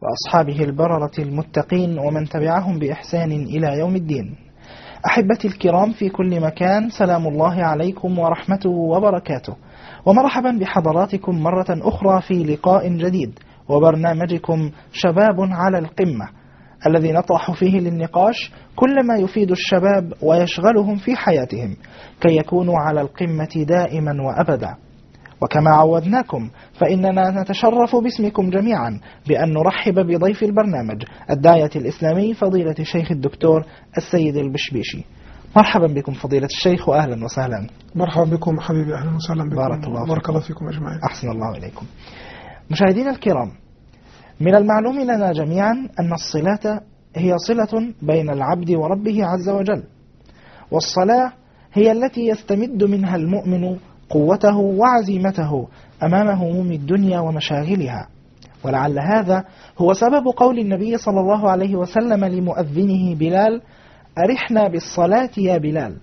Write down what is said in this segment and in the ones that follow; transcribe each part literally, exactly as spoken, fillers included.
وأصحابه البررة المتقين ومن تبعهم بإحسان إلى يوم الدين. أحبتي الكرام في كل مكان، سلام الله عليكم ورحمته وبركاته، ومرحبا بحضراتكم مرة أخرى في لقاء جديد وبرنامجكم شباب على القمة، الذي نطرح فيه للنقاش كل ما يفيد الشباب ويشغلهم في حياتهم كي يكونوا على القمة دائما وأبدا. وكما عودناكم فإننا نتشرف باسمكم جميعا بأن نرحب بضيف البرنامج الداعية الإسلامي فضيلة الشيخ الدكتور السيد البشبيشي. مرحبا بكم فضيلة الشيخ وأهلا وسهلا. مرحبا بكم حبيبي، أهلا وسهلا بكم. بارك الله فيكم. بارك الله فيكم أجمعين. أحسن الله إليكم. مشاهدينا الكرام، من المعلوم لنا جميعا أن الصلة هي صلة بين العبد وربه عز وجل، والصلاة هي التي يستمد منها المؤمن قوته وعزيمته أمام هموم الدنيا ومشاغلها. ولعل هذا هو سبب قول النبي صلى الله عليه وسلم لمؤذنه بلال: أرحنا بالصلاة يا بلال.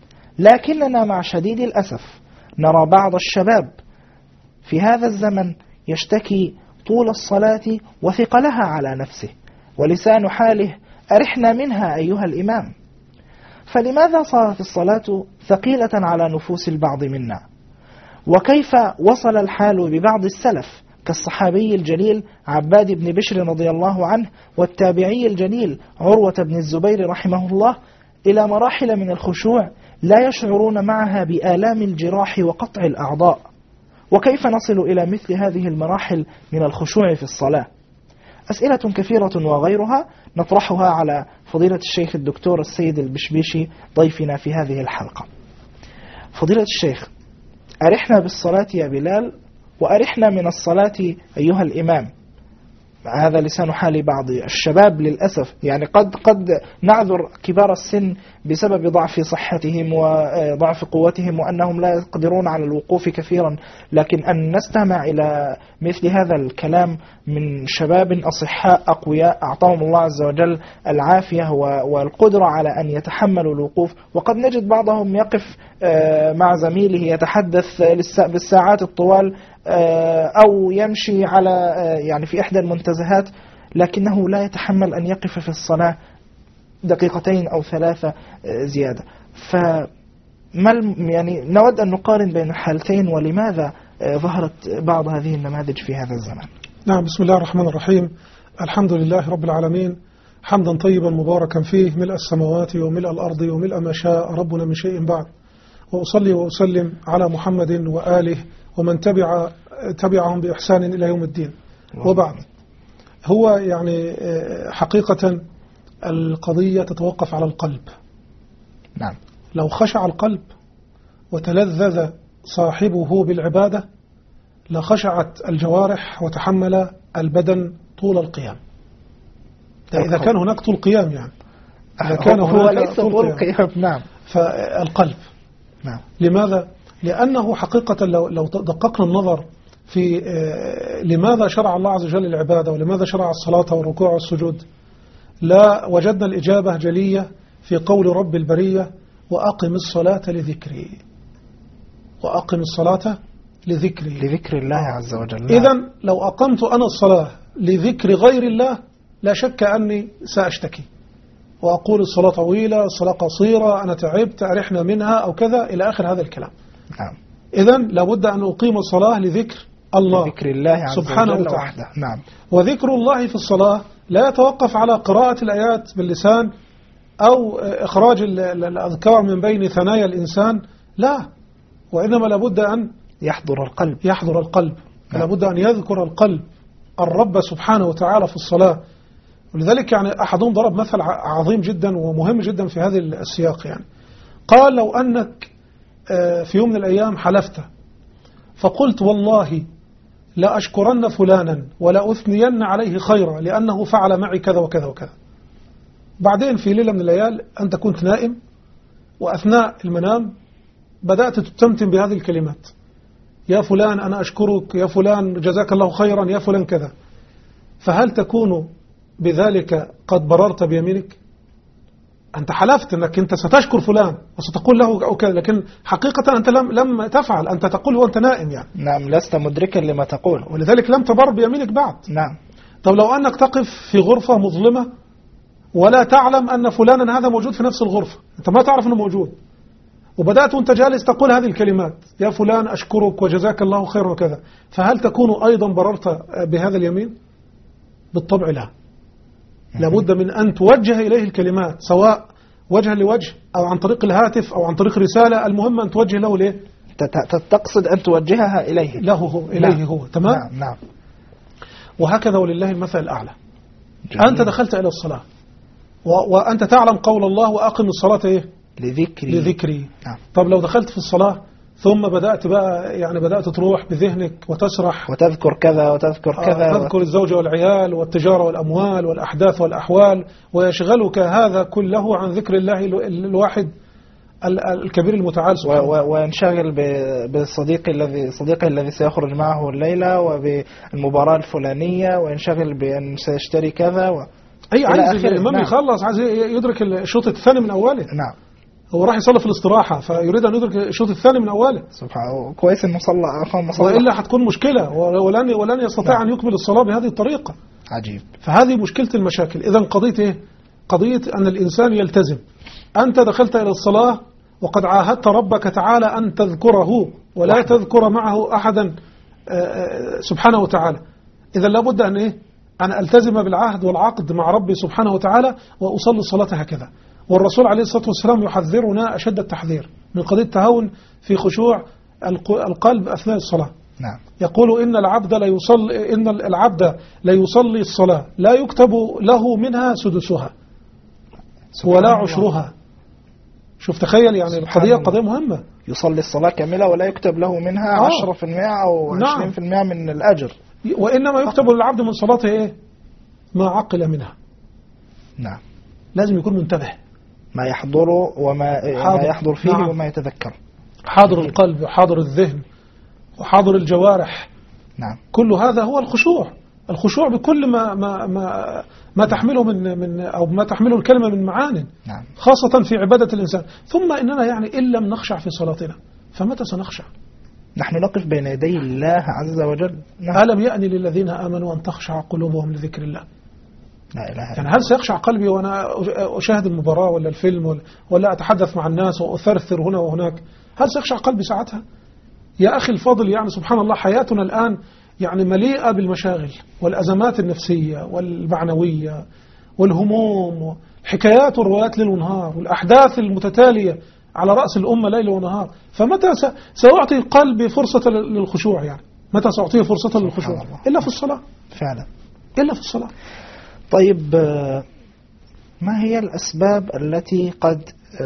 لكننا مع شديد الأسف نرى بعض الشباب في هذا الزمن يشتكي طول الصلاة وثقلها على نفسه، ولسان حاله: أرحنا منها أيها الإمام. فلماذا صارت الصلاة ثقيلة على نفوس البعض منا؟ وكيف وصل الحال ببعض السلف كالصحابي الجليل عباد بن بشر رضي الله عنه والتابعي الجليل عروة بن الزبير رحمه الله إلى مراحل من الخشوع لا يشعرون معها بآلام الجراح وقطع الأعضاء؟ وكيف نصل إلى مثل هذه المراحل من الخشوع في الصلاة؟ أسئلة كثيرة وغيرها نطرحها على فضيلة الشيخ الدكتور السيد البشبيشي ضيفنا في هذه الحلقة. فضيلة الشيخ، أرحنا بالصلاة يا بلال، وأرحنا من الصلاة أيها الإمام. هذا لسان حال بعض الشباب للأسف، يعني قد قد نعذر كبار السن بسبب ضعف صحتهم وضعف قوتهم وأنهم لا يقدرون على الوقوف كثيرا، لكن أن نستمع إلى مثل هذا الكلام من شباب أصحاء أقوياء أعطاهم الله عز وجل العافية والقدرة على أن يتحملوا الوقوف، وقد نجد بعضهم يقف مع زميله يتحدث بالساعات الطوال أو يمشي على يعني في إحدى المنتزهات، لكنه لا يتحمل أن يقف في الصلاة دقيقتين أو ثلاثة زيادة. فما يعني نود أن نقارن بين الحالتين، ولماذا ظهرت بعض هذه النماذج في هذا الزمان؟ نعم، بسم الله الرحمن الرحيم. الحمد لله رب العالمين، حمدا طيبا مباركا فيه، ملء السماوات وملء الأرض وملء ما شاء ربنا من شيء بعد. وأصلي وأسلم على محمد وآله ومن تبع تبعهم بإحسان إلى يوم الدين. وبعد، هو يعني حقيقة القضية تتوقف على القلب. نعم. لو خشع القلب وتلذذ صاحبه بالعبادة لخشعت الجوارح وتحمل البدن طول القيام. إذا كان هناك طول قيام، يعني إذا كان هو ليس طول قيام. نعم. فالقلب. نعم. لماذا؟ لأنه حقيقة لو لو دققنا النظر في لماذا شرع الله عز وجل العبادة ولماذا شرع الصلاة والركوع والسجود، لا وجدنا الإجابة جلية في قول رب البرية: وأقم الصلاة لذكري. وأقم الصلاة لذكري، لذكر الله عز وجل. إذن لو أقمت أنا الصلاة لذكر غير الله لا شك أني سأشتكي وأقول الصلاة طويلة، الصلاة قصيرة، أنا تعبت، أرحنا منها أو كذا إلى آخر هذا الكلام. نعم. إذن لابد أن أقيم الصلاة لذكر الله، لذكر الله عز سبحانه وجل وتعالى. وحده. نعم. وذكر الله في الصلاة لا يتوقف على قراءة الآيات باللسان أو إخراج الأذكار من بين ثنايا الإنسان، لا، وإنما لابد أن يحضر القلب يحضر القلب نعم. لابد أن يذكر القلب الرب سبحانه وتعالى في الصلاة. ولذلك يعني أحدهم ضرب مثل عظيم جدا ومهم جدا في هذا السياق، يعني قال: لو أنك في يوم من الأيام حلفت فقلت والله لا أشكرن فلانا ولا أثنين عليه خيرا لأنه فعل معي كذا وكذا وكذا، بعدين في ليلة من الليال أنت كنت نائم وأثناء المنام بدأت تتمتم بهذه الكلمات: يا فلان أنا أشكرك، يا فلان جزاك الله خيرا، يا فلان كذا، فهل تكون بذلك قد بررت بيمينك؟ أنت حلفت أنك أنت ستشكر فلان وستقول له أو كذا، لكن حقيقة أنت لم لم تفعل، أنت تقول وأنت نائم يعني. نعم، لست مدركا لما تقول، ولذلك لم تبر بيمينك بعد. نعم. طب لو أنك تقف في غرفة مظلمة ولا تعلم أن فلانا هذا موجود في نفس الغرفة، أنت ما تعرف أنه موجود، وبدأت وأنت جالس تقول هذه الكلمات: يا فلان أشكرك وجزاك الله خيرا وكذا، فهل تكون أيضا بررت بهذا اليمين؟ بالطبع لا. لابد من أن توجه إليه الكلمات، سواء وجها لوجه أو عن طريق الهاتف أو عن طريق رسالة، المهم أن توجه له ليه؟ تقصد أن توجهها إليه له هو إليه نعم. هو تمام نعم. نعم. وهكذا ولله المثل الأعلى. جميل. أنت دخلت إلى الصلاة و... وأنت تعلم قول الله: وأقم الصلاة إيه؟ لذكري لذكري نعم. طب لو دخلت في الصلاة ثم بدأت بقى يعني بدأت تروح بذهنك وتسرح وتذكر كذا وتذكر كذا آه تذكر الزوجة والعيال والتجارة والأموال والأحداث والأحوال، ويشغلك هذا كله عن ذكر الله الواحد الكبير المتعال سبحانه. وينشغل بالصديق الذي صديقه الذي سيخرج معه الليلة وبالمباراة الفلانية، وينشغل بأن سيشتري كذا و... أي عايز الإمام نعم. يخلص، عايز يدرك الشوط الثاني من أوله. نعم. هو راح يصلي في الاستراحة فيريد أن يدرك الشوط الثاني من أوله. سبحانه كويس إنه صلى أخوان صلى، وإلا حتكون مشكلة ولن ولن يستطيع نعم. أن يكمل الصلاة بهذه الطريقة. عجيب. فهذه مشكلة المشاكل. إذا قضية إيه؟ قضية أن الإنسان يلتزم. أنت دخلت إلى الصلاة وقد عاهدت ربك تعالى أن تذكره ولا وحده. تذكر معه أحدا سبحانه وتعالى. إذا لابد أن إيه؟ أن ألتزم بالعهد والعقد مع ربي سبحانه وتعالى وأصلي الصلاة هكذا. والرسول عليه الصلاة والسلام يحذرنا أشد التحذير من قضية التهاون في خشوع القلب أثناء الصلاة. نعم. يقول إن العبد لا يصلي إن العبد لا يصلي الصلاة لا يكتب له منها سدسها ولا عشرها. شوف تخيل يعني القضية قضية مهمة. يصلي الصلاة كاملة ولا يكتب له منها آه. عشرة في المئة أو نعم. عشرين في المئة من الأجر. وإنما يكتب للعبد من صلاته إيه؟ ما عقل منها. نعم. لازم يكون منتبه ما يحضره وما ما يحضر فيه نعم. وما يتذكر. حاضر القلب وحاضر الذهن وحاضر الجوارح. نعم. كل هذا هو الخشوع. الخشوع بكل ما ما ما ما تحمله من من أو ما تحمله الكلمة من معان. نعم. خاصة في عبادة الإنسان. ثم إننا يعني إن لم نخشع في صلاتنا فمتى سنخشع؟ نحن نقف بين يدي الله عز وجل. نعم. ألم يأن للذين آمنوا أن تخشع قلوبهم لذكر الله؟ لا إله إلا يعني هل سيخشع قلبي وأنا أشاهد المباراة ولا الفيلم ولا أتحدث مع الناس وأثرثر هنا وهناك؟ هل سيخشع قلبي ساعتها؟ يا أخي الفاضل، يعني سبحان الله حياتنا الآن يعني مليئة بالمشاغل والأزمات النفسية والمعنوية والهموم وحكايات وروايات ليل ونهار والأحداث المتتالية على رأس الأمة ليل ونهار. فمتى سأعطي قلبي فرصة للخشوع؟ يعني متى سأعطيه فرصة للخشوع؟ إلا في الصلاة فعلا، إلا في الصلاة. طيب ما هي الأسباب التي قد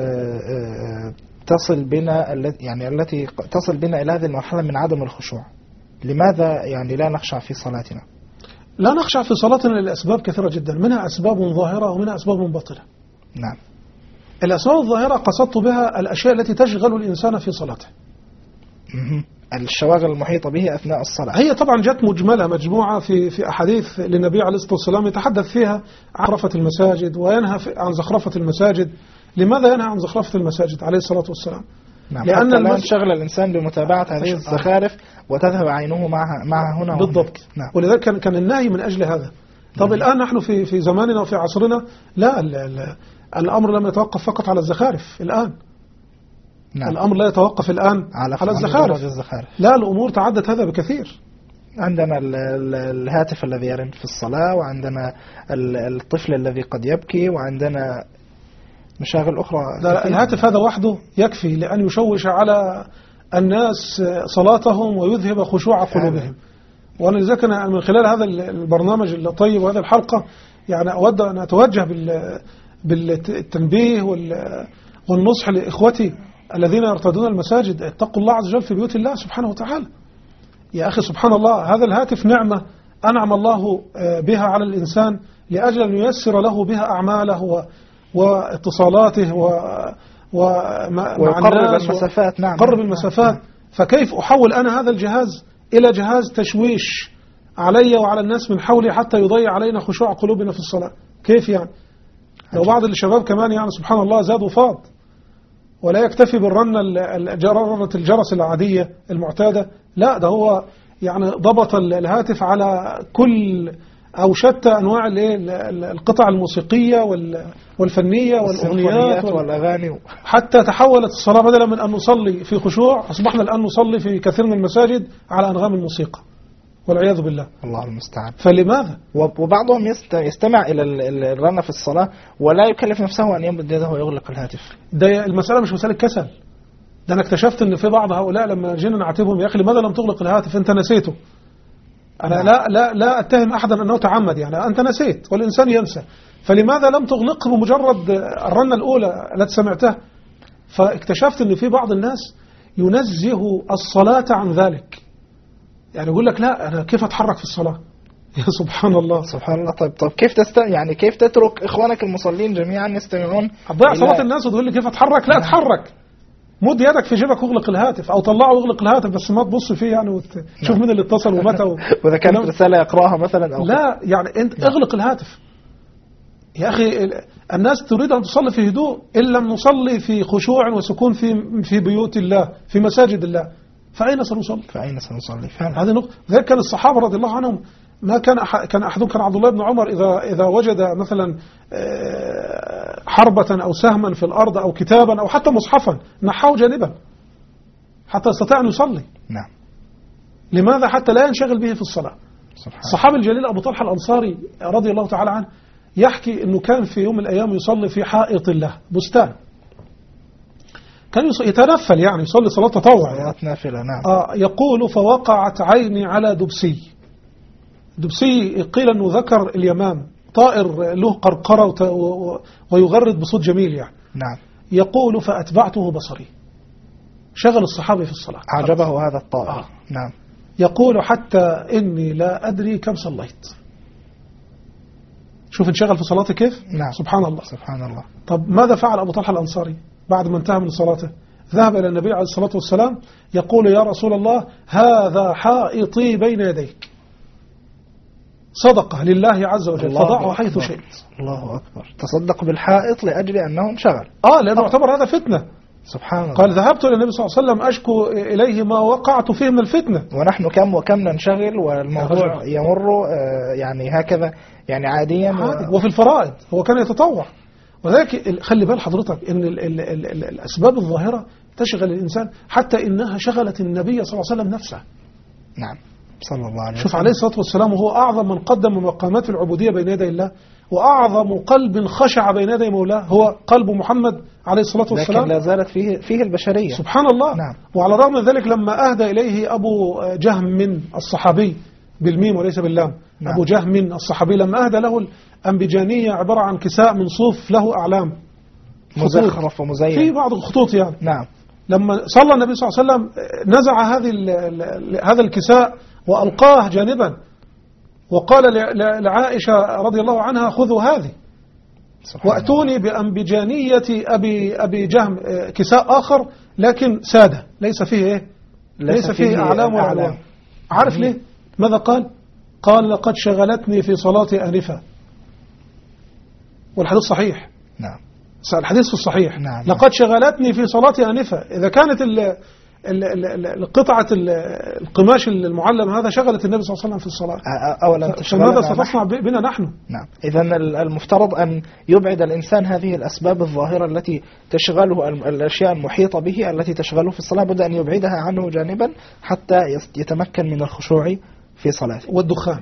تصل بنا يعني التي تصل بنا إلى هذه المرحلة من عدم الخشوع؟ لماذا يعني لا نخشع في صلاتنا؟ لا نخشع في صلاتنا لأسباب كثيرة جدا، منها أسباب ظاهرة ومنها أسباب باطنة. نعم. الأسباب الظاهرة قصدت بها الأشياء التي تشغل الإنسان في صلاته. الشواغل المحيطة به أثناء الصلاة. هي طبعا جت مجملة مجموعة في في أحاديث للنبي عليه الصلاة والسلام يتحدث فيها عن زخرفة المساجد وينهى عن زخرفة المساجد. لماذا ينهى عن زخرفة المساجد عليه الصلاة والسلام؟ نعم. لأن لا ينشغل الإنسان بمتابعة هذه الزخارف وتذهب عينه معها معها هنا بالضبط. نعم. ولذلك كان كان النهي من أجل هذا. طب نعم. الآن نحن في في زماننا وفي عصرنا لا ال ال الأمر لم يتوقف فقط على الزخارف الآن. نعم. الأمر لا يتوقف الآن على, على الزخارف. لا، الأمور تعدت هذا بكثير. عندنا الهاتف الذي يرن في الصلاة، وعندنا الطفل الذي قد يبكي، وعندنا مشاغل أخرى. لا، الهاتف هذا وحده يكفي لأن يشوش على الناس صلاتهم ويذهب خشوع قلوبهم. وأنا لذلك أنا من خلال هذا البرنامج الطيب وهذه الحلقة يعني أود أن أتوجه بالتنبيه والنصح لإخوتي الذين يرتدون المساجد: اتقوا الله عز وجل في بيوت الله سبحانه وتعالى. يا أخي سبحان الله، هذا الهاتف نعمة أنعم الله بها على الإنسان لأجل أن ييسر له بها أعماله واتصالاته ويقرب المسافات. نعم. قرب المسافات. نعم. فكيف أحول أنا هذا الجهاز إلى جهاز تشويش علي وعلى الناس من حولي حتى يضيع علينا خشوع قلوبنا في الصلاة؟ كيف يعني؟ لو بعض الشباب كمان يعني سبحان الله زاد وفاض ولا يكتفي بالرنة رنة الجرس العادية المعتادة، لا ده هو يعني ضبط الهاتف على كل أو شتى أنواع القطع الموسيقية والفنية والأغنيات والأغاني، حتى تحولت الصلاة بدلا من أن نصلي في خشوع أصبحنا الآن نصلي في كثير من المساجد على أنغام الموسيقى والعياذ بالله. الله المستعان. فلماذا؟ وبعضهم يستمع إلى الرنة في الصلاة ولا يكلف نفسه أن يمد يده ويغلق الهاتف. ده المسألة مش مسألة كسل، ده أنا اكتشفت أن في بعض هؤلاء لما جينا نعاتبهم يا أخي لماذا لم تغلق الهاتف أنت نسيته. أنا لا لا لا أتهم أحدا أنه تعمد، يعني أنت نسيت والإنسان ينسى، فلماذا لم تغلقه بمجرد الرنة الأولى التي سمعتها؟ فاكتشفت أن في بعض الناس ينزه الصلاة عن ذلك، يعني يقول لك لا أنا كيف أتحرك في الصلاة؟ يا سبحان الله سبحان الله. طيب طيب كيف تست يعني كيف تترك إخوانك المصلين جميعا يستمعون؟ تضيع صلاة الناس وتقول لي كيف أتحرك؟ لا أتحرك، مد يدك في جيبك واغلق الهاتف، او طلعه واغلق الهاتف، بس ما تبص فيه يعني وتشوف مين اللي اتصل ومتى و... واذا كانت رساله يقراها مثلا او لا يعني انت لا. اغلق الهاتف يا اخي. الناس تريد ان تصلي في هدوء، ان لم نصلي في خشوع وسكون في في بيوت الله في مساجد الله فاين سنصلي؟ فاين سنصلي فعلا. هذه نقطه. ذلك كان الصحابه رضي الله عنهم ما كان أح... كان احدهم كان عبد الله بن عمر اذا اذا وجد مثلا حربة او سهما في الارض او كتابا او حتى مصحفا نحاه جانبا حتى يستطيع ان يصلي. نعم. لماذا؟ حتى لا ينشغل به في الصلاة. الصحابي الجليل ابو طلحة الانصاري رضي الله تعالى عنه يحكي انه كان في يوم من الايام يصلي في حائط الله بستان، كان يتنفل يعني يصلي صلاة تطوع صلاة نافلة. نعم. آه يقول فوقعت عيني على دبسي. دبسي قيل انه ذكر اليمام، طائر له قرقرة ويغرد بصوت جميل يعني. نعم. يقول فأتبعته بصري. شغل الصحابي في الصلاة، أعجبه هذا الطائر. آه. نعم. يقول حتى إني لا أدري كم صليت. شوف انشغل في صلاته كيف؟ نعم. سبحان الله سبحان الله. طب ماذا فعل أبو طلحة الأنصاري بعد ما انتهى من صلاته؟ ذهب إلى النبي عليه الصلاة والسلام يقول يا رسول الله هذا حائطي بين يديك، صدقة لله عز وجل فضعه حيث شئت. الله أكبر. تصدق بالحائط لأجل أنه انشغل. آه لأنه يعتبر هذا فتنة. سبحان الله. قال ذهبت إلى النبي صلى الله عليه وسلم أشكو إليه ما وقعت فيه من الفتنة. ونحن كم وكم ننشغل والموضوع يمر يعني هكذا يعني عاديا عادي. و... وفي الفرائض هو كان يتطوع. وذلك خلي بال حضرتك إن ال ال ال ال الأسباب الظاهرة تشغل الإنسان حتى إنها شغلت النبي صلى الله عليه وسلم نفسه. نعم صلى الله عليه وسلم. شوف عليه الصلاة والسلام وهو أعظم من قدم مقامات العبودية بين يدي الله، وأعظم قلب خشع بين يدي مولاه هو قلب محمد عليه الصلاة والسلام، لكن لا زالت فيه فيه البشرية. سبحان الله. نعم. وعلى الرغم من ذلك لما أهدى إليه أبو جهم من الصحابي بالميم وليس باللام. نعم. أبو جهم من الصحابي لما أهدى له الأنبجانية عبارة عن كساء من صوف له أعلام مزخرف ومزين في بعض الخطوط يعني. نعم. لما صلى النبي صلى الله عليه وسلم نزع هذه هذا الكساء وألقاه جانبا وقال لعائشة رضي الله عنها خذوا هذه وأتوني بأنبجانية أبي, أبي جهم كساء آخر لكن سادة ليس فيه إيه؟ ليس, ليس فيه أعلام ولا أعلام. عارف ليه؟ ماذا قال؟ قال لقد شغلتني في صلاتي آنفا، والحديث صحيح. نعم. الحديث في الصحيح. نعم. لقد شغلتني في صلاتي آنفا. إذا كانت القطعة القماش المعلم هذا شغلت النبي صلى الله عليه وسلم في الصلاة، أولا فماذا ستصنع بنا نحن؟ نعم. إذن المفترض أن يبعد الإنسان هذه الأسباب الظاهرة التي تشغله، الأشياء المحيطة به التي تشغله في الصلاة بد أن يبعدها عنه جانبا حتى يتمكن من الخشوع في صلاته. والدخان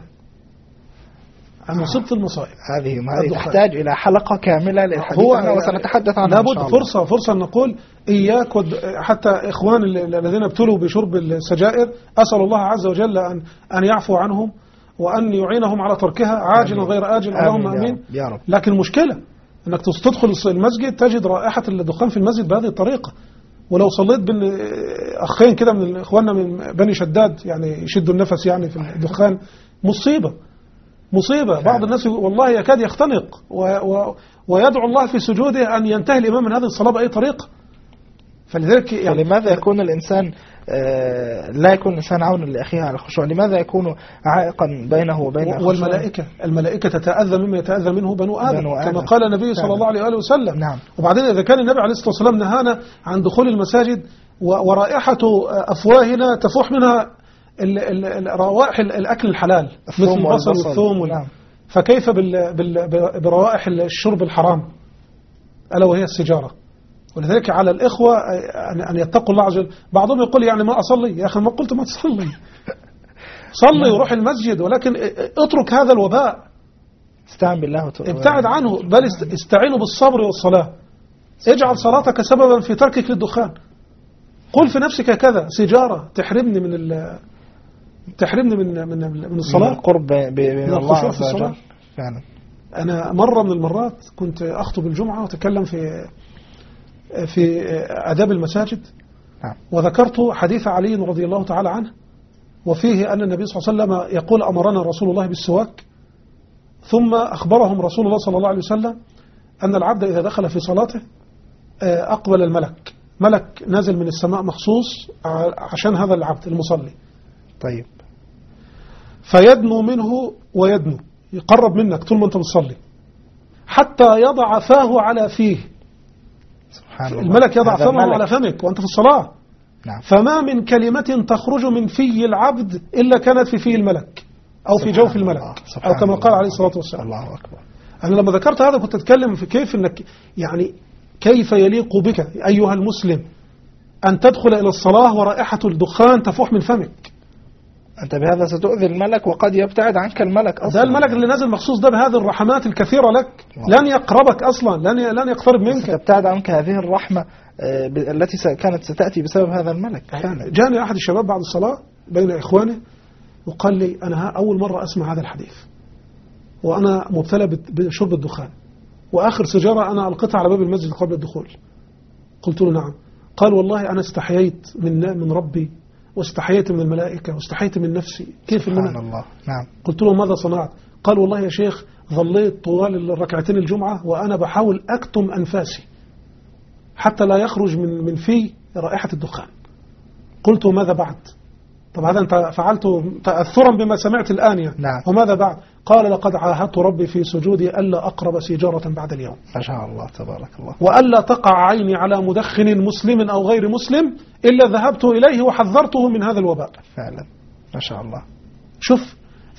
مصيبة المصائب هذه ما تحتاج إلى حلقة كاملة للحديث عنها وسنتحدث عنها. لابد فرصة فرصة أن نقول إياك ود... حتى إخوان الذين ابتلوا بشرب السجائر أسأل الله عز وجل أن أن يعفو عنهم وأن يعينهم على تركها عاجلا غير آجل. اللهم آمين يا رب. لكن المشكلة أنك تدخل المسجد تجد رائحة الدخان في المسجد بهذه الطريقة. ولو صليت بين أخين كده من إخواننا من بني شداد يعني يشدوا النفس يعني في الدخان مصيبة مصيبة. بعض الناس والله يكاد يختنق و و ويدعو الله في سجوده أن ينتهي الإمام من هذه الصلاة بأي طريقة. فلذلك يعني فلماذا يكون الإنسان آه لا يكون الإنسان عونا لأخيه على الخشوع؟ لماذا يكون عائقا بينه وبين الخشوع؟ والملائكة الملائكة تتأذى مما يتأذى منه بنو آدم, بنو آدم. كما قال النبي صلى الله عليه وآله وسلم. نعم. وبعدين إذا كان النبي عليه الصلاة والسلام نهانا عن دخول المساجد ورائحة أفواهنا تفوح منها روائح الأكل الحلال مثل البصل والثوم. نعم. فكيف بال بال بروائح الشرب الحرام ألا وهي السجارة. ولذلك على الإخوة أن يتقوا الله عز وجل. بعضهم يقول يعني ما أصلي، يا أخي ما قلت ما تصلي، صلي وروح المسجد، ولكن اترك هذا الوباء، استعن بالله وت... ابتعد عنه، بل استعينوا بالصبر والصلاة. اجعل صلاتك سببا في تركك للدخان. قل في نفسك كذا، سيجارة تحرمني من ال... تحرمني من من من الصلاة، من القرب من الله عز وجل. فعلا. أنا مرة من المرات كنت أخطب الجمعة وأتكلم في في آداب المساجد، نعم. وذكرت حديث علي رضي الله تعالى عنه، وفيه أن النبي صلى الله عليه وسلم يقول أمرنا رسول الله بالسواك، ثم أخبرهم رسول الله صلى الله عليه وسلم أن العبد إذا دخل في صلاته أقبل الملك، ملك نازل من السماء مخصوص عشان هذا العبد المصلي. طيب. فيدنو منه ويدنو، يقرب منك طول ما أنت بتصلي حتى يضع فاه على فيه. سبحان الله. الملك يضع فمه على فمك وأنت في الصلاة. نعم. فما من كلمة تخرج من في العبد إلا كانت في فيه الملك أو في جوف الملك، أو كما قال عليه الصلاة والسلام. الله أكبر. أنا لما ذكرت هذا كنت أتكلم في كيف إنك يعني كيف يليق بك أيها المسلم أن تدخل إلى الصلاة ورائحة الدخان تفوح من فمك. أنت بهذا ستؤذي الملك، وقد يبتعد عنك الملك أصلا. ده الملك اللي نازل مخصوص ده بهذه الرحمات الكثيرة لك، الله. لن يقربك أصلا، لن لن يقترب منك. ستبتعد عنك هذه الرحمة التي كانت ستأتي بسبب هذا الملك. جاني أحد الشباب بعد الصلاة بين إخوانه وقال لي أنا أول مرة أسمع هذا الحديث، وأنا مبتلى بشرب الدخان، وآخر سجارة أنا ألقيتها على باب المسجد قبل الدخول. قلت له نعم. قال والله أنا استحييت من من ربي، واستحييت من الملائكة، واستحييت من نفسي. كيف سبحان إننا؟ الله. نعم. قلت له ماذا صنعت؟ قال والله يا شيخ ظليت طوال الركعتين الجمعة وأنا بحاول أكتم أنفاسي حتى لا يخرج من من في رائحة الدخان. قلت ماذا بعد؟ طب هذا أنت فعلته تأثرا بما سمعت الآن يعني. نعم. وماذا بعد؟ قال لقد عاهدت ربي في سجودي ألا أقرب سيجارة بعد اليوم. ما شاء الله تبارك الله. وألا تقع عيني على مدخن مسلم أو غير مسلم إلا ذهبت إليه وحذرته من هذا الوباء. فعلا ما شاء الله. شوف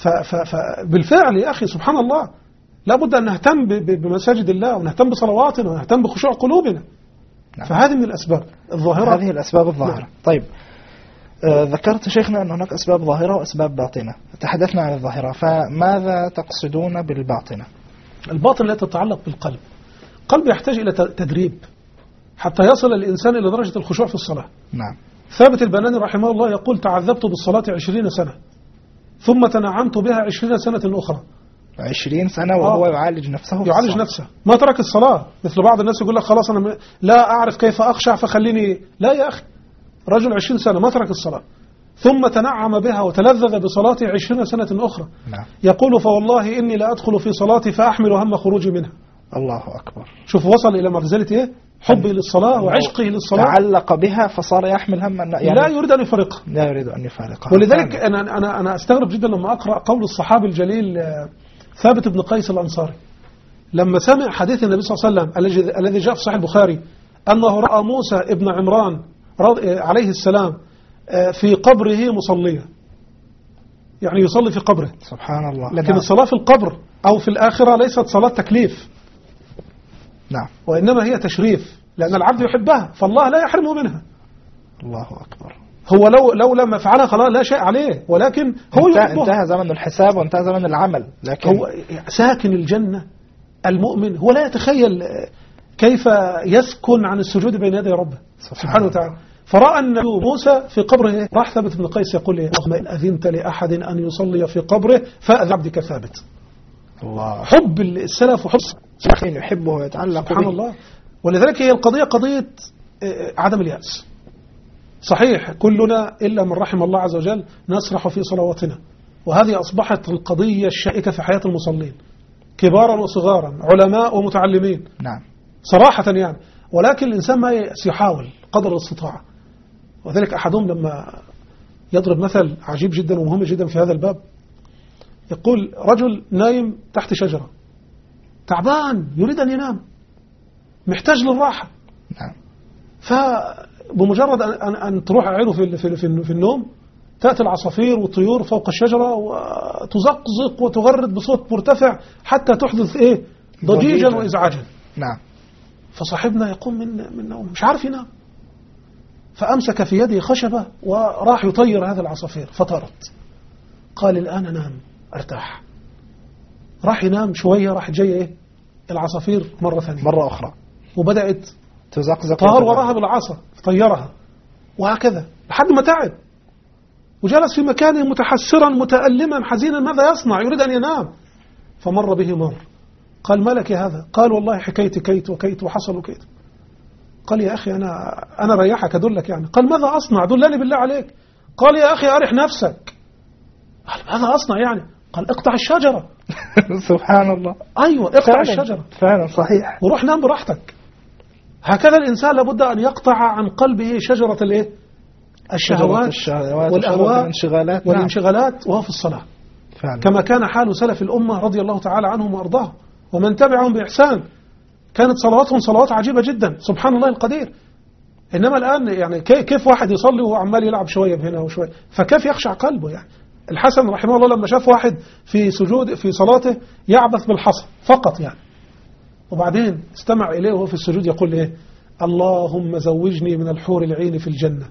فبالفعل يا أخي سبحان الله، لابد أن نهتم بمساجد الله، ونهتم بصلواتنا، ونهتم بخشوع قلوبنا. نعم. فهذه من الأسباب الظاهرة. هذه الأسباب الظاهرة. نعم. طيب آه ذكرت شيخنا أن هناك أسباب ظاهرة وأسباب باطنة. تحدثنا عن الظاهرة، فماذا تقصدون بالباطنة؟ الباطن لا تتعلق بالقلب. القلب يحتاج إلى تدريب حتى يصل الإنسان إلى درجة الخشوع في الصلاة. نعم. ثابت البناني رحمه الله يقول تعذبت بالصلاة عشرين سنة ثم تنعمت بها عشرين سنة أخرى. عشرين سنة وهو آه. يعالج نفسه يعالج الصلاة. نفسه ما ترك الصلاة. مثل بعض الناس يقول لك خلاص أنا لا أعرف كيف أخشع فخليني. لا يا أخي، رجل عشرين سنة ما ترك الصلاة ثم تنعم بها وتلذذ بصلاته عشرين سنة أخرى. نعم. يقول فوالله إني لا أدخل في صلاتي فأحمل هم خروجي منها. الله أكبر. شوف وصل إلى منزلة إيه؟ حبه للصلاة وعشقه للصلاة. تعلق بها فصار يحمل هم يعني لا يريد أن يفارقها. لا يريد أن يفارقها. ولذلك أنا أنا أنا أستغرب جدا لما أقرأ قول الصحابي الجليل ثابت بن قيس الأنصاري لما سمع حديث النبي صلى الله عليه وسلم الذي الذي جاء في صحيح البخاري أنه رأى موسى ابن عمران عليه السلام في قبره مصليا، يعني يصلي في قبره. سبحان الله. لكن نعم. الصلاة في القبر أو في الآخرة ليست صلاة تكليف. نعم. وإنما هي تشريف، لأن العبد يحبها فالله لا يحرمه منها. الله أكبر. هو لو لو لم يفعلها خلاص لا شيء عليه، ولكن هو انتهى, يحبها. انتهى زمن الحساب وانتهى زمن العمل. لكن هو ساكن الجنة المؤمن هو لا يتخيل كيف يسكن عن السجود بين يدي ربه سبحانه وتعالى. فرأى النبي موسى في قبره، راح ثابت بن قيس يقول له اللهم إن أذنت لأحد أن يصلي في قبره فأذن عبدك ثابت. الله. حب السلف وحب سبحانه يحبه ويتعلق سبحان به. الله. ولذلك هي القضية قضية عدم اليأس. صحيح كلنا إلا من رحم الله عز وجل نسرح في صلواتنا، وهذه أصبحت القضية الشائكة في حياة المصلين كبارا وصغارا، علماء ومتعلمين. نعم. صراحة يعني. ولكن الإنسان ما يحاول قدر الاستطاعة. وذلك أحدهم لما يضرب مثل عجيب جدا ومهم جدا في هذا الباب، يقول رجل نايم تحت شجرة تعبان يريد أن ينام محتاج للراحة. نعم. فبمجرد أن, أن تروح عينه في, في, في النوم تأتي العصافير والطيور فوق الشجرة وتزقزق وتغرد بصوت مرتفع حتى تحدث إيه ضجيجا وإزعاجا. نعم. فصاحبنا يقوم من من نوم مش عارف ينام، فأمسك في يده خشبة وراح يطير هذا العصافير فطارت. قال الآن أنام أرتاح. راح ينام شوية، راح جاي إيه العصافير مرة ثانية مرة أخرى وبدأت تزقزق طار وراها بالعصا طيرها، وهكذا لحد ما تعب وجلس في مكانه متحسرا متألما حزينا. ماذا يصنع؟ يريد أن ينام. فمر به مر. قال ما لك هذا؟ قال والله حكيت كيت وكيت وحصل وكيت. قال يا أخي أنا أنا ريحك أدلك يعني. قال ماذا أصنع؟ دلني بالله عليك. قال يا أخي أرح نفسك. قال ماذا أصنع يعني؟ قال اقطع الشجرة. سبحان الله. أيوة اقطع فعلا الشجرة فعلا صحيح، وروح نام براحتك. هكذا الإنسان لابد أن يقطع عن قلبه شجرة الايه الشهوات, الشهوات والأهواء والانشغالات. والانشغالات وهو في الصلاة فعلا. كما كان حال سلف الأمة رضي الله تعالى عنهم وأرضاهم ومن تبعهم بإحسان. كانت صلواتهم صلوات عجيبة جدا سبحان الله القدير. إنما الآن يعني كيف واحد يصلي وهو عمال يلعب شوية بهنا وشوية، فكيف يخشع قلبه يعني. الحسن رحمه الله لما شاف واحد في سجود في صلاته يعبث بالحصى فقط يعني، وبعدين استمع إليه وهو في السجود يقول إيه اللهم زوجني من الحور العين في الجنة.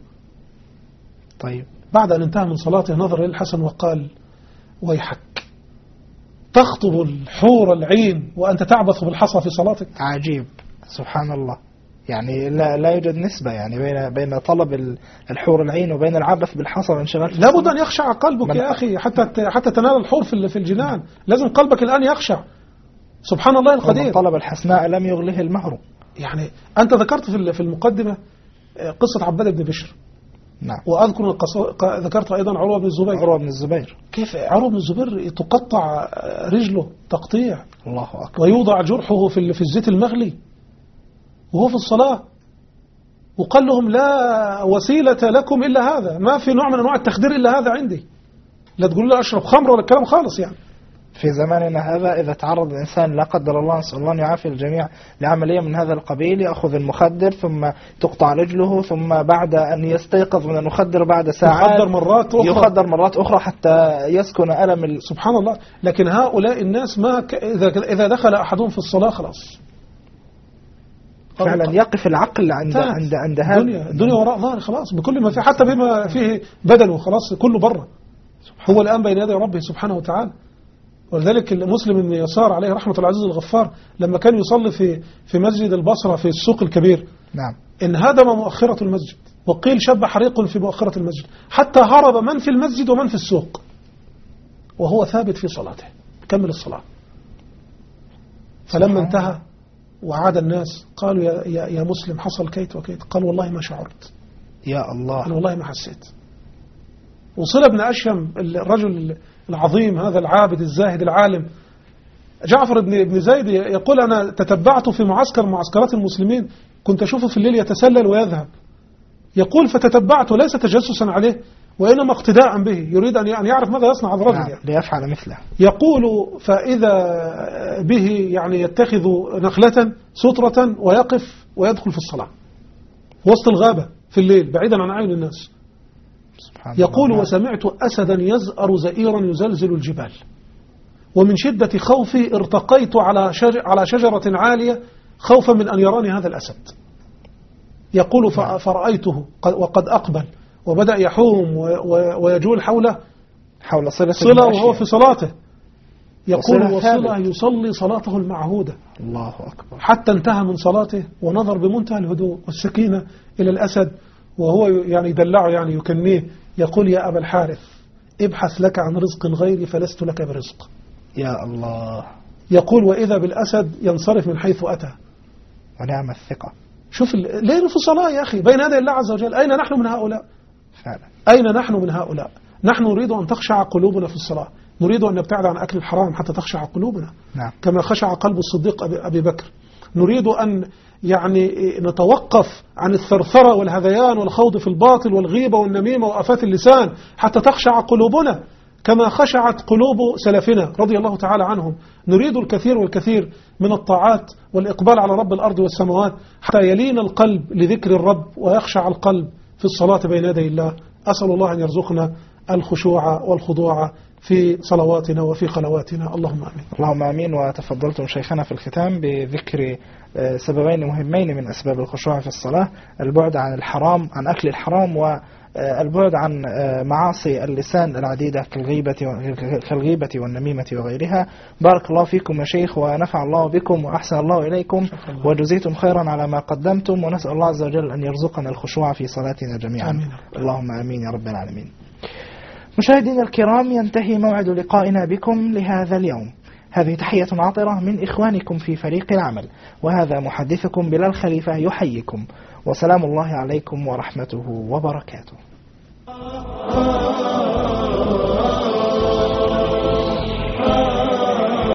طيب بعد أن انتهى من صلاته نظر إلى الحسن وقال ويحك تخطب الحور العين وأنت تعبث بالحصى في صلاتك. عجيب سبحان الله. يعني لا لا يوجد نسبة يعني بين بين طلب الحور العين وبين العبث بالحصى وانشغال. لابد أن يخشع قلبك يا أخي حتى حتى تنال الحور في في الجنان. لازم قلبك الآن يخشع سبحان الله القدير. طلب الحسناء لم يغله المهر. يعني أنت ذكرت في في المقدمة قصة عباد بن بشر. نعم. وأذكر ذكرت أيضا عروة بن الزبير. عروة بن الزبير كيف عروة بن الزبير تقطع رجله تقطيع الله أكبر ويوضع جرحه في في الزيت المغلي وهو في الصلاة، وقال لهم لا وسيلة لكم إلا هذا، ما في نوع من أنواع التخدير إلا هذا عندي، لا تقولوا لي أشرب خمر ولا الكلام خالص يعني. في زماننا هذا إذا تعرض الإنسان لا قدر الله نسأل الله أن يعافي الجميع لعملية من هذا القبيل يأخذ المخدر ثم تقطع رجله ثم بعد أن يستيقظ من المخدر بعد ساعات يخدر مرات أخرى يخدر مرات أخرى حتى يسكن ألم ال... سبحان الله. لكن هؤلاء الناس ما ك... إذا إذا دخل أحدهم في الصلاة خلاص فعلا يقف العقل عند عند عند هذا الدنيا الدنيا وراء ظهر خلاص بكل ما فيه حتى بما فيه بدنه خلاص كله بره. هو الآن بين يدي ربه سبحانه وتعالى. ولذلك المسلم بن يسار عليه رحمة العزيز الغفار لما كان يصلي في في مسجد البصرة في السوق الكبير نعم انهدم مؤخرة المسجد وقيل شب حريق في مؤخرة المسجد حتى هرب من في المسجد ومن في السوق وهو ثابت في صلاته كمل الصلاة. فلما انتهى وعاد الناس قالوا يا, يا, يا مسلم حصل كيت وكيت. قال والله ما شعرت يا الله. قال والله ما حسيت. وصل ابن أشهم الرجل العظيم هذا العابد الزاهد العالم جعفر بن بن زيد يقول أنا تتبعت في معسكر معسكرات المسلمين كنت أشوفه في الليل يتسلل ويذهب. يقول فتتبعت ليس تجسسا عليه وإنما اقتداء به يريد أن يعرف ماذا يصنع هذا الرجل نعم. يعني. ليفعل مثله. يقول فإذا به يعني يتخذ نخلة سترة ويقف ويدخل في الصلاة وسط الغابة في الليل بعيدا عن عين الناس. يقول وسمعت أسدا يزأر زئيرا يزلزل الجبال ومن شدة خوفي ارتقيت على شجر على شجرة عالية خوفا من أن يراني هذا الأسد. يقول فرأيته وقد أقبل وبدأ يحوم ويجول حوله حول صلة صلة وهو في صلاته. يقول وصلة يصلي صلاته المعهودة الله أكبر حتى انتهى من صلاته ونظر بمنتهى الهدوء والسكينة إلى الأسد وهو يعني يدلعه يعني يكنيه يقول يا أبا الحارث ابحث لك عن رزق غيري فلست لك برزق. يا الله. يقول وإذا بالأسد ينصرف من حيث أتى. ونعم الثقة. شوف ليه في صلاة يا أخي بين يدي الله عز وجل. أين نحن من هؤلاء فعلا. أين نحن من هؤلاء. نحن نريد أن تخشع قلوبنا في الصلاة نريد أن نبتعد عن أكل الحرام حتى تخشع قلوبنا نعم. كما خشع قلب الصديق أبي بكر. نريد أن يعني نتوقف عن الثرثرة والهذيان والخوض في الباطل والغيبة والنميمة وآفات اللسان حتى تخشع قلوبنا كما خشعت قلوب سلفنا رضي الله تعالى عنهم. نريد الكثير والكثير من الطاعات والإقبال على رب الأرض والسماوات حتى يلين القلب لذكر الرب ويخشع القلب في الصلاة بين يدي الله. أسأل الله أن يرزقنا الخشوع والخضوع في صلواتنا وفي خلواتنا. اللهم آمين. اللهم آمين. وتفضلتم شيخنا في الختام بذكر سببين مهمين من أسباب الخشوع في الصلاة: البعد عن الحرام، عن أكل الحرام، والبعد عن معاصي اللسان العديدة كالغيبة كالغيبة والنميمة وغيرها. بارك الله فيكم يا شيخ، ونفع الله بكم، وأحسن الله إليكم، وجزيتم خيرا على ما قدمتم، ونسأل الله عز وجل أن يرزقنا الخشوع في صلاتنا جميعا. آمين. اللهم آمين يا رب العالمين. مشاهدينا الكرام، ينتهي موعد لقائنا بكم لهذا اليوم. هذه تحية عاطرة من إخوانكم في فريق العمل، وهذا محدثكم بلال خليفة يحييكم، وسلام الله عليكم ورحمته وبركاته.